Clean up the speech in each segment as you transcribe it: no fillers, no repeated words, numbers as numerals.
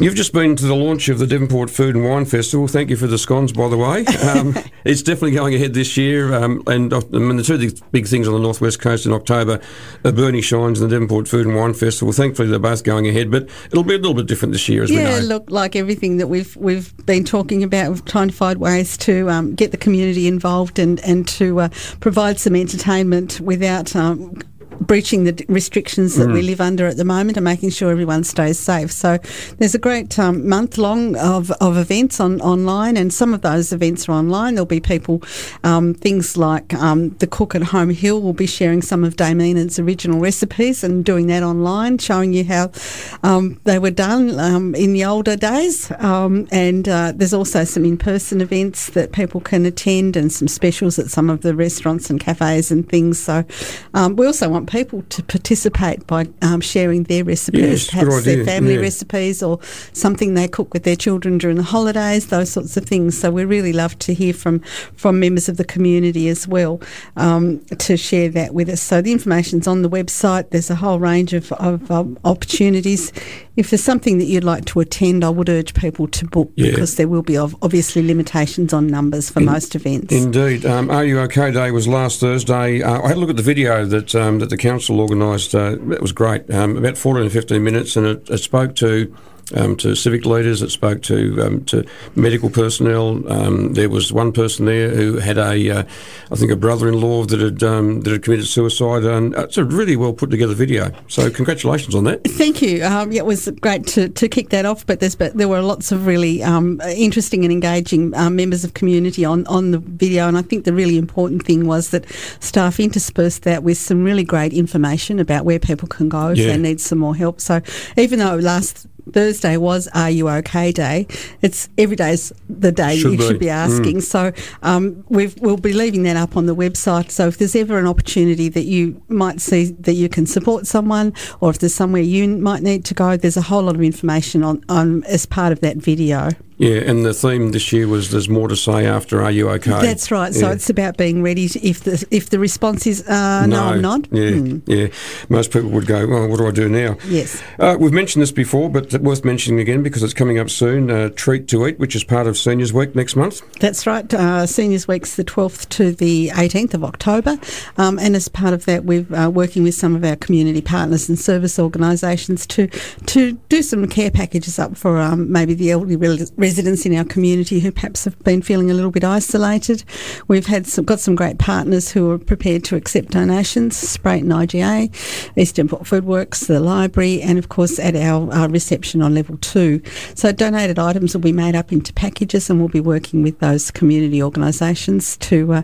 You've just been to the launch of the Devonport Food and Wine Festival. Thank you for the scones, by the way. It's definitely going ahead this year. And I mean, the two big things on the Northwest Coast in October are Burnie Shines and the Devonport Food and Wine Festival. Thankfully, they're both going ahead, but it'll be a little bit different this year, as we know. Yeah, look, like everything that we've been talking about, we're trying to find ways to get the community involved and to provide some entertainment without breaching the restrictions that we live under at the moment and making sure everyone stays safe. So there's a great month long of events online, and some of those events are online. There'll be people, things like the cook at Home Hill will be sharing some of Damina's original recipes and doing that online, showing you how they were done in the older days. And there's also some in-person events that people can attend and some specials at some of the restaurants and cafes and things. So we also want people to participate by sharing their recipes, perhaps their family recipes or something they cook with their children during the holidays, those sorts of things. So we really love to hear from members of the community as well to share that with us. So the information's on the website. There's a whole range of opportunities. If there's something that you'd like to attend, I would urge people to book because there will be obviously limitations on numbers for most events. Indeed. Are You OK Day was last Thursday. I had a look at the video that the council organised. It was great. About 14 or 15 minutes, and it spoke to civic leaders. It spoke to medical personnel. There was one person there who had I think a brother-in-law that had committed suicide. It's a really well put together video. So congratulations on that. Thank you. It was great to kick that off. But there were lots of really interesting and engaging members of community on the video. And I think the really important thing was that staff interspersed that with some really great information about where people can go if they need some more help. So even though last Thursday was Are You OK Day, it's every day's the day you should be asking. So we'll be leaving that up on the website. So if there's ever an opportunity that you might see that you can support someone, or if there's somewhere you might need to go, there's a whole lot of information on as part of that video. Yeah, and the theme this year was There's More to Say After Are You OK? That's right. So it's about being ready if the response is no, I'm not. Yeah. Most people would go, well, what do I do now? Yes. We've mentioned this before, but worth mentioning again because it's coming up soon. Treat to Eat, which is part of Seniors Week next month. That's right. Seniors Week's the 12th to the 18th of October. And as part of that, we're working with some of our community partners and service organisations to do some care packages up for maybe the elderly residents in our community who perhaps have been feeling a little bit isolated. We've got some great partners who are prepared to accept donations: Sprayton IGA, Eastern Port Food Works, the library, and of course at our reception on level 2. So donated items will be made up into packages, and we'll be working with those community organisations to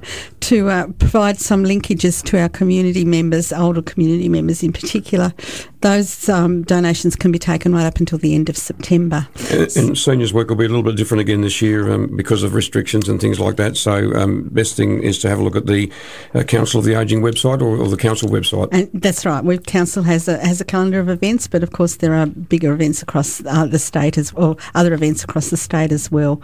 provide some linkages to our community members, older community members in particular. Those donations can be taken right up until the end of September. And Seniors Week will be a little bit different again this year because of restrictions and things like that. So best thing is to have a look at the Council of the Ageing website or the council website. And that's right. Council has a calendar of events, but of course there are bigger events across the state as well, other events across the state as well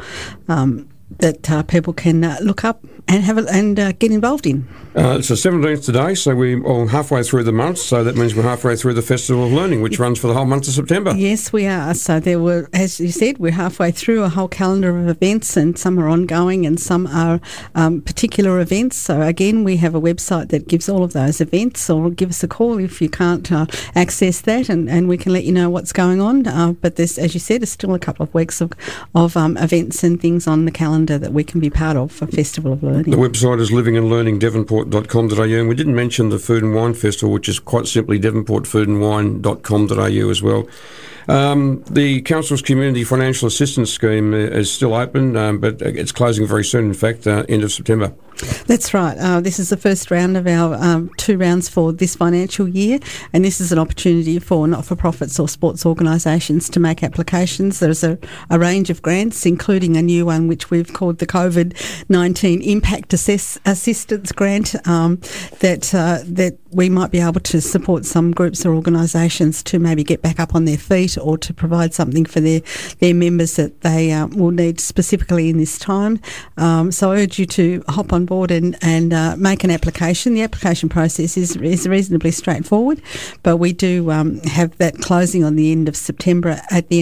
that people can look up and get involved in. It's the 17th today, so we're all halfway through the month, so that means we're halfway through the Festival of Learning, which runs for the whole month of September. Yes, we are. So there were, as you said, we're halfway through a whole calendar of events, and some are ongoing and some are particular events. So again, we have a website that gives all of those events, or give us a call if you can't access that, and we can let you know what's going on. But there's, as you said, there's still a couple of weeks of events and things on the calendar that we can be part of for Festival of Learning. The website is livingandlearningdevonport.com.au, and we didn't mention the Food and Wine Festival, which is quite simply devonportfoodandwine.com.au as well. The Council's Community Financial Assistance Scheme is still open, but it's closing very soon, in fact, end of September. That's right. This is the first round of our 2 rounds for this financial year, and this is an opportunity for not-for-profits or sports organisations to make applications. There's a range of grants, including a new one which we've called the COVID-19 Impact Assistance Grant that we might be able to support some groups or organisations to maybe get back up on their feet, or to provide something for their members that they will need specifically in this time. So I urge you to hop on board and make an application. The application process is reasonably straightforward, but we do have that closing on the end of September,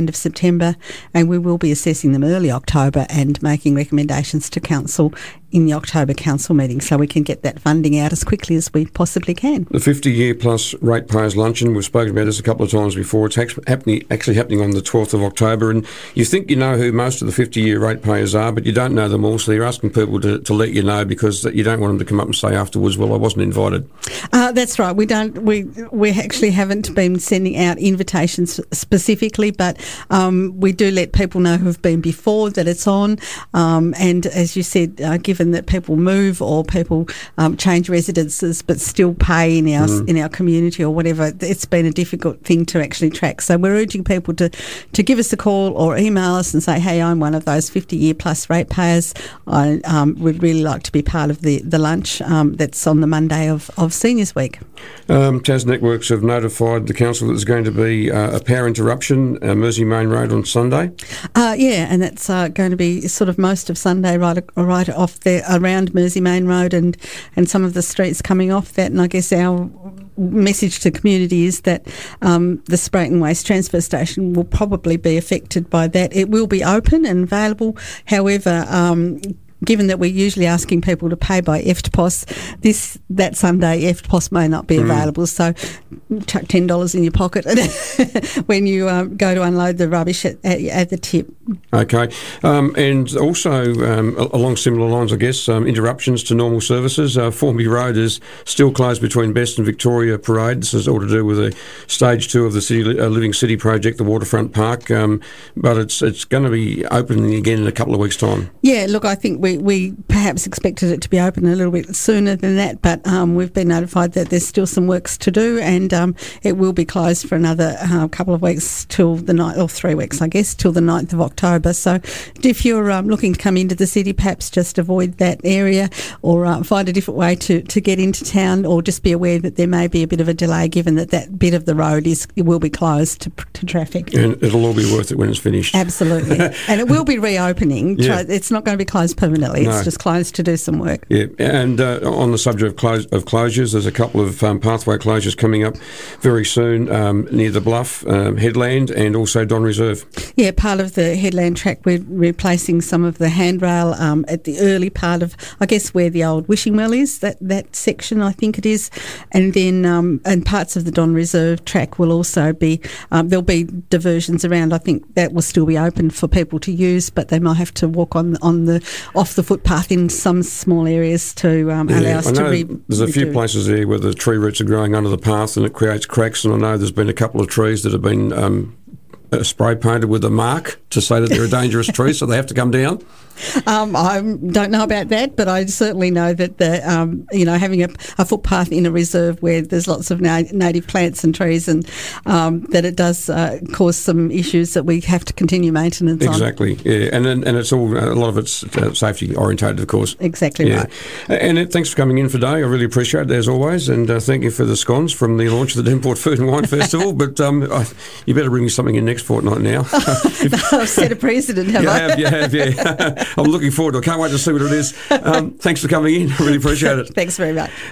and we will be assessing them early October and making recommendations to Council in the October Council meeting, so we can get that funding out as quickly as we possibly can. The 50-year plus ratepayers luncheon, we've spoken about this a couple of times before. It's actually happening on the 12th of October, and you think you know who most of the 50-year ratepayers are, but you don't know them all, so you're asking people to let you know, because you don't want them to come up and say afterwards, well, I wasn't invited. That's right. We actually haven't been sending out invitations specifically, but we do let people know who have been before that it's on, and as you said, given that people move or people change residences but still pay in our community or whatever, it's been a difficult thing to actually track. So we're urging people to give us a call or email us and say, hey, I'm one of those 50-year plus ratepayers. I would really like to be part of the lunch that's on the Monday of Seniors Week. Tas Networks have notified the council that there's going to be a power interruption, Mersey Main Road on Sunday. Yeah, and that's going to be sort of most of Sunday right off there around Mersey Main Road and some of the streets coming off that. And I guess our message to community is that the Sprayton Waste Transfer Station will probably be affected by that. It will be open and available. However, given that we're usually asking people to pay by EFTPOS, that Sunday EFTPOS may not be available, so chuck $10 in your pocket when you go to unload the rubbish at the tip. Okay, and also along similar lines, I guess, interruptions to normal services. Formby Road is still closed between Best and Victoria Parade. This is all to do with the stage 2 of the Living City project, the Waterfront Park, but it's going to be opening again in a couple of weeks' time. Yeah, look, I think we perhaps expected it to be open a little bit sooner than that, but we've been notified that there's still some works to do, and it will be closed for another couple of weeks till the 9th, or 3 weeks, I guess, till the 9th of October. So if you're looking to come into the city, perhaps just avoid that area, or find a different way to get into town, or just be aware that there may be a bit of a delay, given that bit of the road will be closed to traffic. And it'll all be worth it when it's finished. Absolutely. And it will be reopening. Yeah. It's not going to be closed permanently. It's just closed to do some work. Yeah, and on the subject of closures, there's a couple of pathway closures coming up very soon near the Bluff headland and also Don Reserve. Yeah, part of the headland track, we're replacing some of the handrail at the early part of, I guess, where the old wishing well is, that section, I think it is, and then and parts of the Don Reserve track will also be, there'll be diversions around. I think that will still be open for people to use, but they might have to walk off the footpath in some small areas to allow us to there's a few places there where the tree roots are growing under the path and it creates cracks, and I know there's been a couple of trees that have been spray painted with a mark to say that they're a dangerous tree, so they have to come down. I don't know about that, but I certainly know that having a footpath in a reserve where there's lots of native plants and trees, and that it does cause some issues that we have to continue maintenance on. Exactly, yeah, and it's all, a lot of it's safety orientated, of course. Exactly, right. And thanks for coming in today. I really appreciate it, as always, and thank you for the scones from the launch of the Devonport Food and Wine Festival. But you better bring me something in next fortnight now. I've set a precedent, have I? You have, yeah. I'm looking forward to it. I can't wait to see what it is. Thanks for coming in. I really appreciate it. Thanks very much.